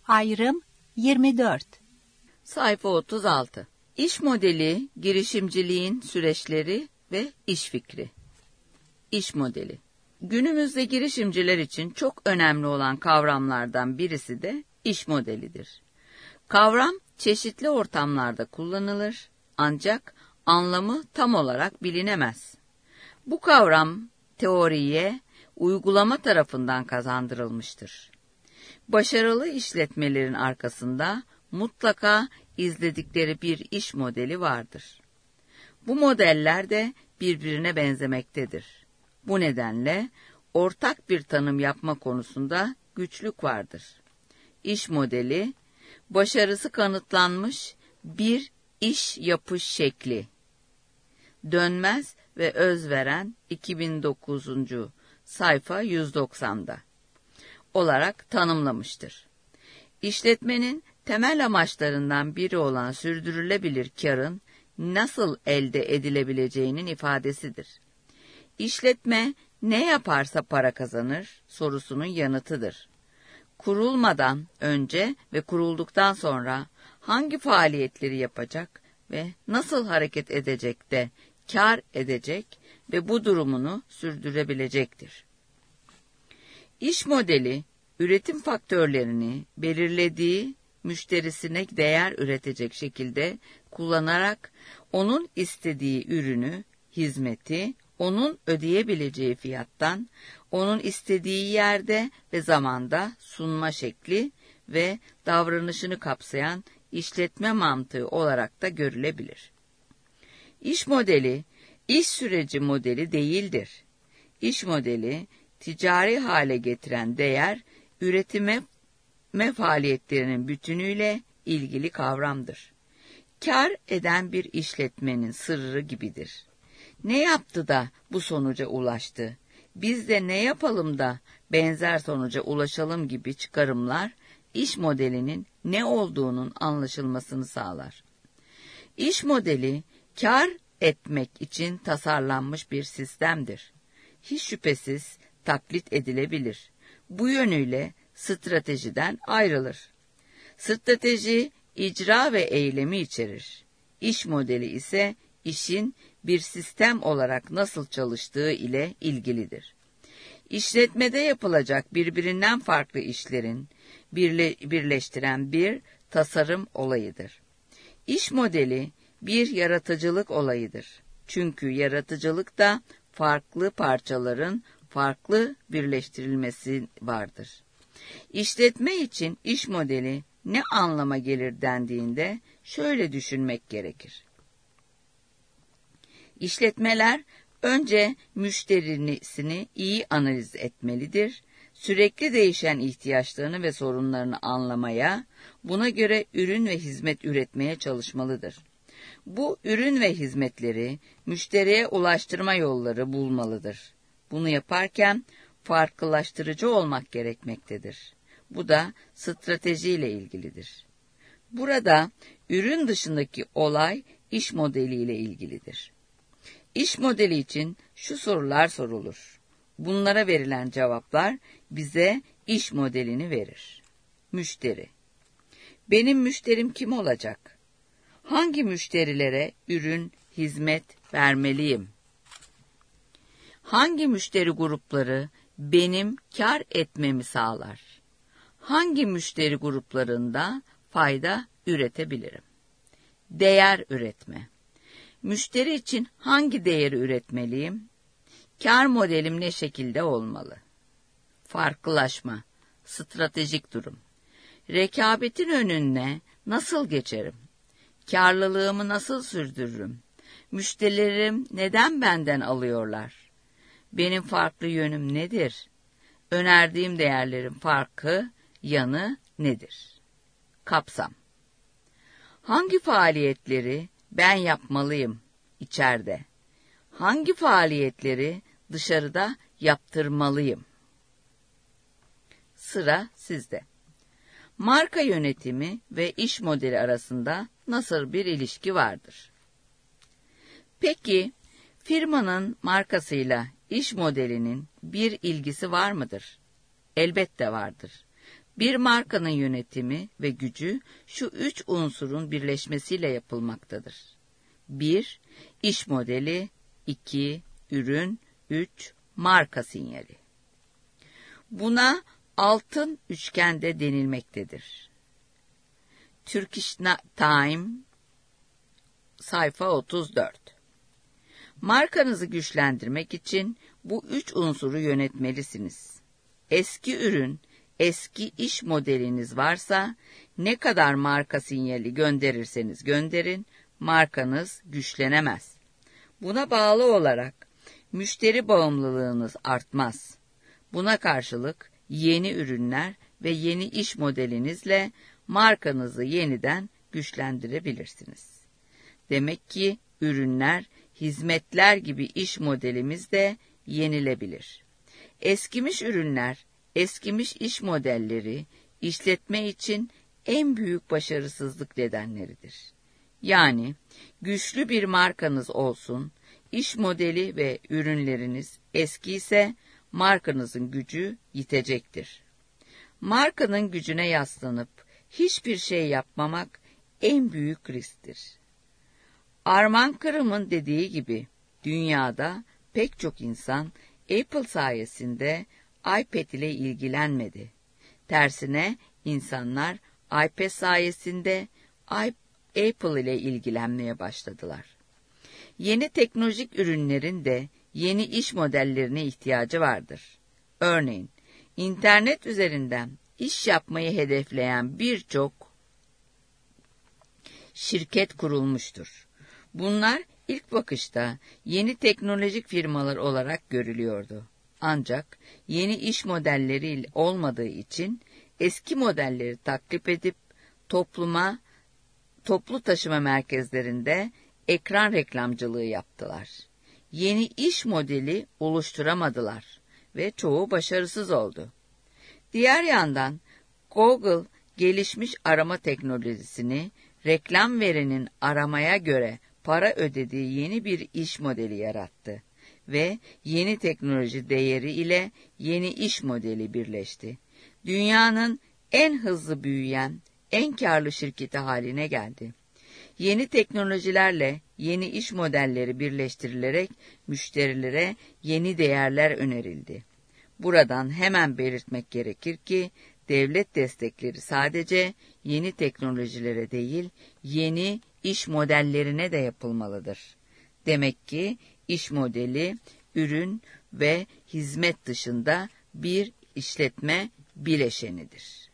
Ayrım 24. Sayfa 36. İş modeli, girişimciliğin süreçleri ve iş fikri. İş modeli. Günümüzde girişimciler için çok önemli olan kavramlardan birisi de iş modelidir. Kavram çeşitli ortamlarda kullanılır ancak anlamı tam olarak bilinemez. Bu kavram teoriye, uygulama tarafından kazandırılmıştır. Başarılı işletmelerin arkasında mutlaka izledikleri bir iş modeli vardır. Bu modeller de birbirine benzemektedir. Bu nedenle ortak bir tanım yapma konusunda güçlük vardır. İş modeli, başarısı kanıtlanmış bir iş yapış şekli. Dönmez ve Özveren 2009. sayfa 190'da olarak tanımlamıştır. İşletmenin temel amaçlarından biri olan sürdürülebilir karın nasıl elde edilebileceğinin ifadesidir. İşletme ne yaparsa para kazanır sorusunun yanıtıdır. Kurulmadan önce ve kurulduktan sonra hangi faaliyetleri yapacak ve nasıl hareket edecek de kar edecek ve bu durumunu sürdürebilecektir. İş modeli, üretim faktörlerini belirlediği müşterisine değer üretecek şekilde kullanarak onun istediği ürünü, hizmeti, onun ödeyebileceği fiyattan, onun istediği yerde ve zamanda sunma şekli ve davranışını kapsayan işletme mantığı olarak da görülebilir. İş modeli, iş süreci modeli değildir. İş modeli, ticari hale getiren değer, üretime faaliyetlerinin bütünüyle ilgili kavramdır. Kar eden bir işletmenin sırrı gibidir. Ne yaptı da bu sonuca ulaştı? Biz de ne yapalım da benzer sonuca ulaşalım gibi çıkarımlar, iş modelinin ne olduğunun anlaşılmasını sağlar. İş modeli, kar etmek için tasarlanmış bir sistemdir. Hiç şüphesiz taklit edilebilir. Bu yönüyle stratejiden ayrılır. Strateji, icra ve eylemi içerir. İş modeli ise işin bir sistem olarak nasıl çalıştığı ile ilgilidir. İşletmede yapılacak birbirinden farklı işlerin birleştiren bir tasarım olayıdır. İş modeli bir yaratıcılık olayıdır. Çünkü yaratıcılık da farklı parçaların farklı birleştirilmesi vardır. İşletme için iş modeli ne anlama gelir dendiğinde şöyle düşünmek gerekir. İşletmeler önce müşterisini iyi analiz etmelidir. Sürekli değişen ihtiyaçlarını ve sorunlarını anlamaya, buna göre ürün ve hizmet üretmeye çalışmalıdır. Bu ürün ve hizmetleri müşteriye ulaştırma yolları bulmalıdır. Bunu yaparken farklılaştırıcı olmak gerekmektedir. Bu da stratejiyle ilgilidir. Burada ürün dışındaki olay iş modeliyle ilgilidir. İş modeli için şu sorular sorulur. Bunlara verilen cevaplar bize iş modelini verir. Müşteri. Benim müşterim kim olacak? Hangi müşterilere ürün, hizmet vermeliyim? Hangi müşteri grupları benim kar etmemi sağlar? Hangi müşteri gruplarında fayda üretebilirim? Değer üretme. Müşteri için hangi değeri üretmeliyim? Kar modelim ne şekilde olmalı? Farklılaşma, stratejik durum. Rekabetin önüne nasıl geçerim? Karlılığımı nasıl sürdürürüm? Müşterilerim neden benden alıyorlar? Benim farklı yönüm nedir? Önerdiğim değerlerin farkı, yanı nedir? Kapsam. Hangi faaliyetleri ben yapmalıyım içeride? Hangi faaliyetleri dışarıda yaptırmalıyım? Sıra sizde. Marka yönetimi ve iş modeli arasında nasıl bir ilişki vardır? Peki, firmanın markasıyla iş modelinin bir ilgisi var mıdır? Elbette vardır. Bir markanın yönetimi ve gücü şu 3 unsurun birleşmesiyle yapılmaktadır. 1. İş modeli, 2. Ürün, 3. Marka sinyali. Buna altın üçgende denilmektedir. Turkish Time, sayfa 34. Markanızı güçlendirmek için bu 3 unsuru yönetmelisiniz. Eski ürün, eski iş modeliniz varsa ne kadar marka sinyali gönderirseniz gönderin, markanız güçlenemez. Buna bağlı olarak müşteri bağımlılığınız artmaz. Buna karşılık yeni ürünler ve yeni iş modelinizle markanızı yeniden güçlendirebilirsiniz. Demek ki ürünler, hizmetler gibi iş modelimiz de yenilebilir. Eskimiş ürünler, eskimiş iş modelleri işletme için en büyük başarısızlık nedenleridir. Yani güçlü bir markanız olsun, iş modeli ve ürünleriniz eski ise markanızın gücü yitecektir. Markanın gücüne yaslanıp hiçbir şey yapmamak en büyük risktir. Arman Kırım'ın dediği gibi dünyada pek çok insan Apple sayesinde iPad ile ilgilenmedi. Tersine insanlar iPad sayesinde Apple ile ilgilenmeye başladılar. Yeni teknolojik ürünlerin de yeni iş modellerine ihtiyacı vardır. Örneğin, internet üzerinden iş yapmayı hedefleyen birçok şirket kurulmuştur. Bunlar ilk bakışta yeni teknolojik firmalar olarak görülüyordu. Ancak yeni iş modelleri olmadığı için eski modelleri taklit edip toplu taşıma merkezlerinde ekran reklamcılığı yaptılar. Yeni iş modeli oluşturamadılar ve çoğu başarısız oldu. Diğer yandan Google gelişmiş arama teknolojisini reklam verinin aramaya göre para ödediği yeni bir iş modeli yarattı ve yeni teknoloji değeri ile yeni iş modeli birleşti. Dünyanın en hızlı büyüyen, en karlı şirketi haline geldi. Yeni teknolojilerle yeni iş modelleri birleştirilerek müşterilere yeni değerler önerildi. Buradan hemen belirtmek gerekir ki devlet destekleri sadece yeni teknolojilere değil, yeni iş modellerine de yapılmalıdır. Demek ki iş modeli, ürün ve hizmet dışında bir işletme bileşenidir.